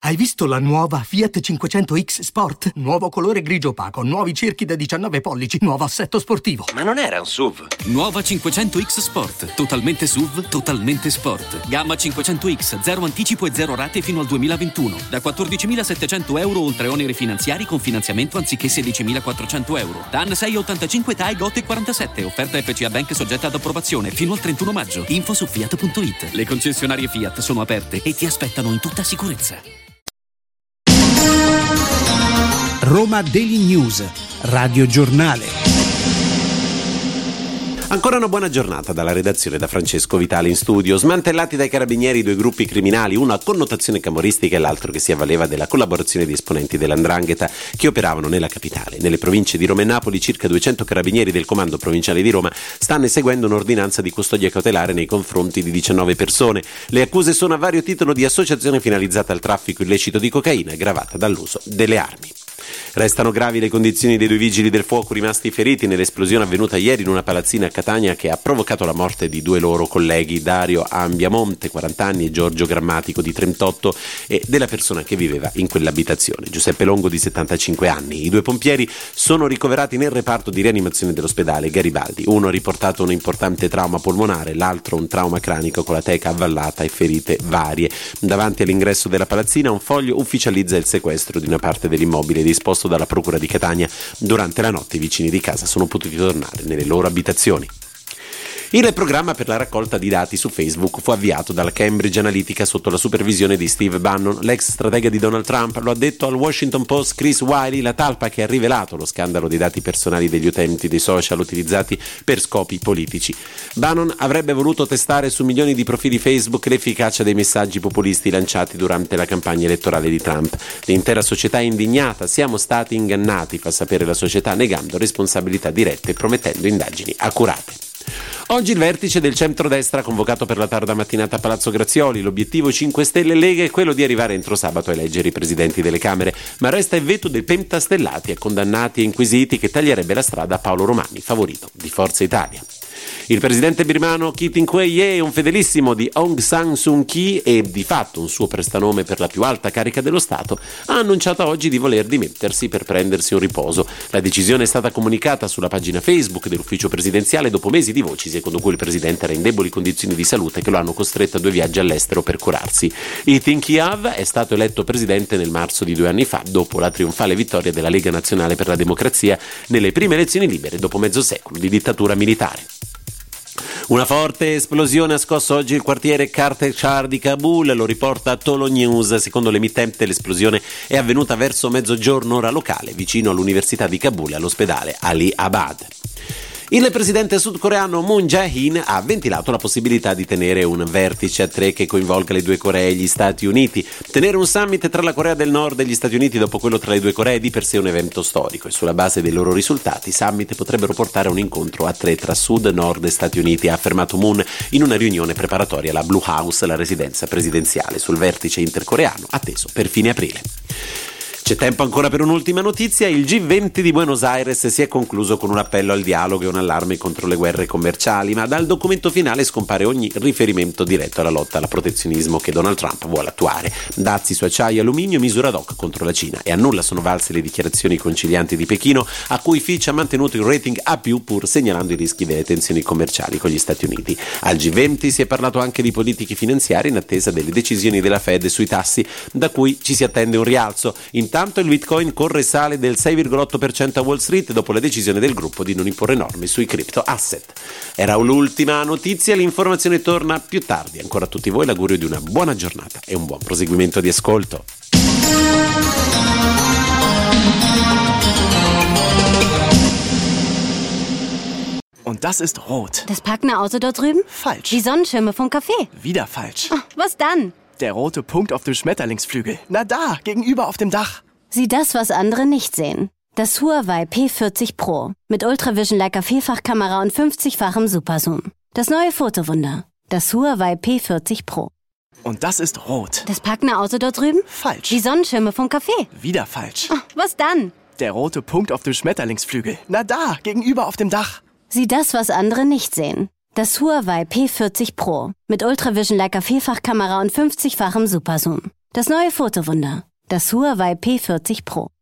Hai visto la nuova Fiat 500X Sport? Nuovo colore grigio opaco, nuovi cerchi da 19 pollici, nuovo assetto sportivo. Ma non era un SUV? Nuova 500X Sport. Totalmente SUV, totalmente sport. Gamma 500X, 0 anticipo e 0 rate fino al 2021. Da 14.700 euro oltre oneri finanziari con finanziamento anziché 16.400 euro. TAN 685 TAI GOT 47. Offerta FCA Bank soggetta ad approvazione fino al 31 maggio. Info su Fiat.it. Le concessionarie Fiat sono aperte e ti aspettano in tutta sicurezza. Roma Daily News, Radio Giornale. Ancora una buona giornata dalla redazione da Francesco Vitale in studio. Smantellati dai carabinieri due gruppi criminali, uno a connotazione camoristica e l'altro che si avvaleva della collaborazione di esponenti dell''ndrangheta che operavano nella capitale. Nelle province di Roma e Napoli circa 200 carabinieri del comando provinciale di Roma stanno eseguendo un'ordinanza di custodia cautelare nei confronti di 19 persone. Le accuse sono a vario titolo di associazione finalizzata al traffico illecito di cocaina aggravata dall'uso delle armi. Restano gravi le condizioni dei due vigili del fuoco rimasti feriti nell'esplosione avvenuta ieri in una palazzina a Catania che ha provocato la morte di due loro colleghi, Dario Ambiamonte, 40 anni, e Giorgio Grammatico, di 38, e della persona che viveva in quell'abitazione, Giuseppe Longo, di 75 anni. I due pompieri sono ricoverati nel reparto di rianimazione dell'ospedale Garibaldi. Uno ha riportato un importante trauma polmonare, l'altro un trauma cranico con la teca avvallata e ferite varie. Davanti all'ingresso della palazzina un foglio ufficializza il sequestro di una parte dell'immobile disposto dalla Procura di Catania. Durante la notte i vicini di casa sono potuti tornare nelle loro abitazioni. Il programma per la raccolta di dati su Facebook fu avviato dalla Cambridge Analytica sotto la supervisione di Steve Bannon, l'ex stratega di Donald Trump. Lo ha detto al Washington Post Chris Wylie, la talpa che ha rivelato lo scandalo dei dati personali degli utenti dei social utilizzati per scopi politici. Bannon avrebbe voluto testare su milioni di profili Facebook l'efficacia dei messaggi populisti lanciati durante la campagna elettorale di Trump. L'intera società è indignata, siamo stati ingannati, fa sapere la società, negando responsabilità dirette e promettendo indagini accurate. Oggi il vertice del centrodestra convocato per la tarda mattinata a Palazzo Grazioli. L'obiettivo 5 Stelle e Lega è quello di arrivare entro sabato a eleggere i presidenti delle Camere, ma resta il veto dei pentastellati, condannati e inquisiti, che taglierebbe la strada a Paolo Romani, favorito di Forza Italia. Il presidente birmano Khin Thieu è un fedelissimo di Aung San Suu Kyi e di fatto un suo prestanome per la più alta carica dello Stato. Ha annunciato oggi di voler dimettersi per prendersi un riposo. La decisione è stata comunicata sulla pagina Facebook dell'ufficio presidenziale dopo mesi di voci secondo cui il presidente era in deboli condizioni di salute che lo hanno costretto a 2 viaggi all'estero per curarsi. Khin Thieu è stato eletto presidente nel marzo di 2 anni fa, dopo la trionfale vittoria della Lega Nazionale per la Democrazia nelle prime elezioni libere dopo mezzo secolo di dittatura militare. Una forte esplosione ha scosso oggi il quartiere Kartek-Shah di Kabul, lo riporta Tolo News. Secondo l'emittente l'esplosione è avvenuta verso mezzogiorno ora locale, vicino all'Università di Kabul e all'ospedale Ali Abad. Il presidente sudcoreano Moon Jae-in ha ventilato la possibilità di tenere un vertice a 3 che coinvolga le due Coree e gli Stati Uniti. Tenere un summit tra la Corea del Nord e gli Stati Uniti dopo quello tra le due Coree è di per sé un evento storico e sulla base dei loro risultati i summit potrebbero portare a un incontro a 3 tra Sud, Nord e Stati Uniti, ha affermato Moon in una riunione preparatoria alla Blue House, la residenza presidenziale, sul vertice intercoreano atteso per fine aprile. C'è tempo ancora per un'ultima notizia. Il G20 di Buenos Aires si è concluso con un appello al dialogo e un allarme contro le guerre commerciali, ma dal documento finale scompare ogni riferimento diretto alla lotta al protezionismo che Donald Trump vuole attuare. Dazi su acciaio e alluminio, misura ad hoc contro la Cina, e a nulla sono valse le dichiarazioni concilianti di Pechino, a cui Fitch ha mantenuto il rating A+, pur segnalando i rischi delle tensioni commerciali con gli Stati Uniti. Al G20 si è parlato anche di politiche finanziarie in attesa delle decisioni della Fed sui tassi, da cui ci si attende un rialzo. Intanto il Bitcoin corre e sale del 6,8% a Wall Street dopo la decisione del gruppo di non imporre norme sui crypto asset. Era l'ultima notizia, l'informazione torna più tardi. Ancora a tutti voi l'augurio di una buona giornata e un buon proseguimento di ascolto. Und das ist rot. Das parkende Auto dort drüben? Falsch. Die Sonnenschirme vom Café? Wieder falsch. Oh, was dann? Der rote Punkt auf dem Schmetterlingsflügel. Na da, gegenüber auf dem Dach. Sieh das, was andere nicht sehen. Das Huawei P40 Pro. Mit Ultravision Leica Vielfachkamera und 50-fachem Superzoom. Das neue Fotowunder. Das Huawei P40 Pro. Und das ist rot. Das parkende Auto dort drüben? Falsch. Die Sonnenschirme vom Café? Wieder falsch. Oh, was dann? Der rote Punkt auf dem Schmetterlingsflügel. Na da, gegenüber auf dem Dach. Sieh das, was andere nicht sehen. Das Huawei P40 Pro. Mit Ultravision Leica Vielfachkamera und 50-fachem Superzoom. Das neue Fotowunder, das Huawei P40 Pro.